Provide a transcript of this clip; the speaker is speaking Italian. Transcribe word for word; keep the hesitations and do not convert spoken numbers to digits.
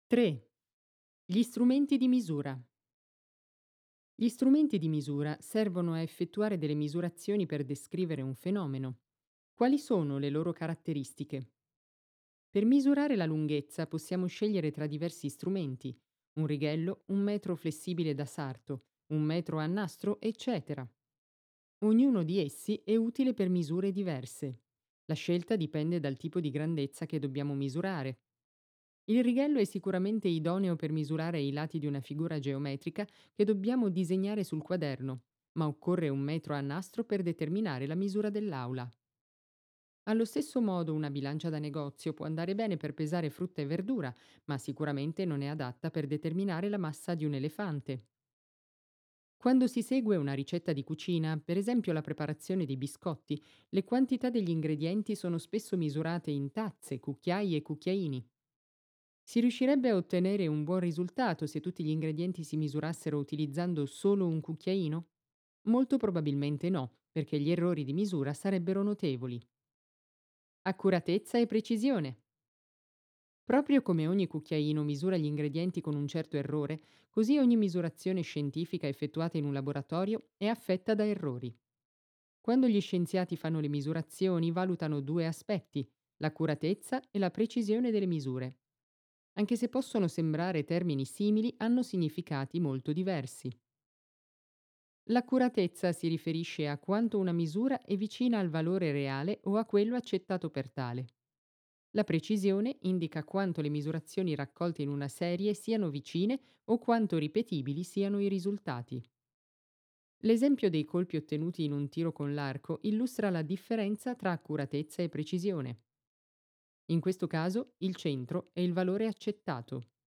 tre. Gli strumenti di misura. Gli strumenti di misura servono a effettuare delle misurazioni per descrivere un fenomeno. Quali sono le loro caratteristiche? Per misurare la lunghezza possiamo scegliere tra diversi strumenti: un righello, un metro flessibile da sarto, un metro a nastro, eccetera. Ognuno di essi è utile per misure diverse. La scelta dipende dal tipo di grandezza che dobbiamo misurare. Il righello è sicuramente idoneo per misurare i lati di una figura geometrica che dobbiamo disegnare sul quaderno, ma occorre un metro a nastro per determinare la misura dell'aula. Allo stesso modo una bilancia da negozio può andare bene per pesare frutta e verdura, ma sicuramente non è adatta per determinare la massa di un elefante. Quando si segue una ricetta di cucina, per esempio la preparazione dei biscotti, le quantità degli ingredienti sono spesso misurate in tazze, cucchiai e cucchiaini. Si riuscirebbe a ottenere un buon risultato se tutti gli ingredienti si misurassero utilizzando solo un cucchiaino? Molto probabilmente no, perché gli errori di misura sarebbero notevoli. Accuratezza e precisione. Proprio come ogni cucchiaino misura gli ingredienti con un certo errore, così ogni misurazione scientifica effettuata in un laboratorio è affetta da errori. Quando gli scienziati fanno le misurazioni, valutano due aspetti: l'accuratezza e la precisione delle misure. Anche se possono sembrare termini simili, hanno significati molto diversi. L'accuratezza si riferisce a quanto una misura è vicina al valore reale o a quello accettato per tale. La precisione indica quanto le misurazioni raccolte in una serie siano vicine o quanto ripetibili siano i risultati. L'esempio dei colpi ottenuti in un tiro con l'arco illustra la differenza tra accuratezza e precisione. In questo caso il centro è il valore accettato.